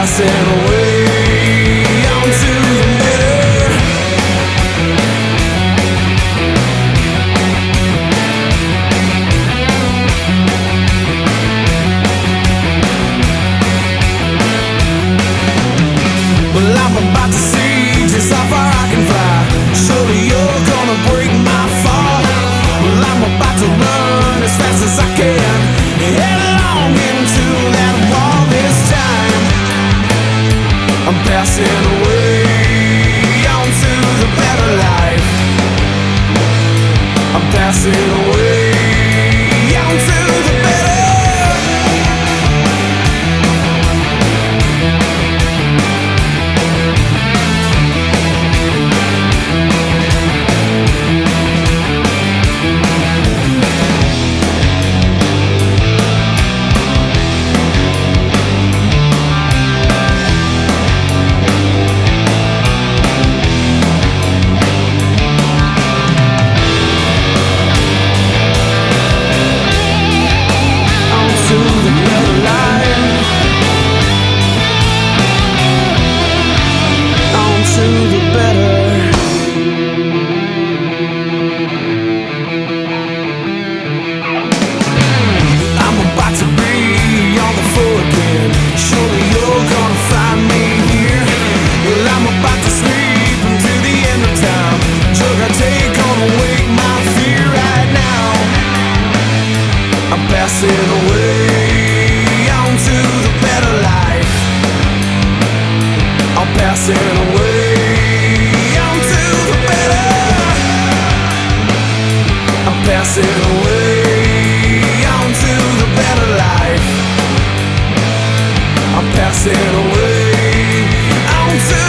passing away on to the better. Well, I'm about to see just how far I can fly. Surely you're gonna break my fall. Well, I'm about to run as fast as I can, headlong into that wall this time. I'm passing away on to the better life. I'm passing away on to the better. Passing away on to the better life. I'm passing away on to the better. I'm passing away on to the better life. I'm passing away on to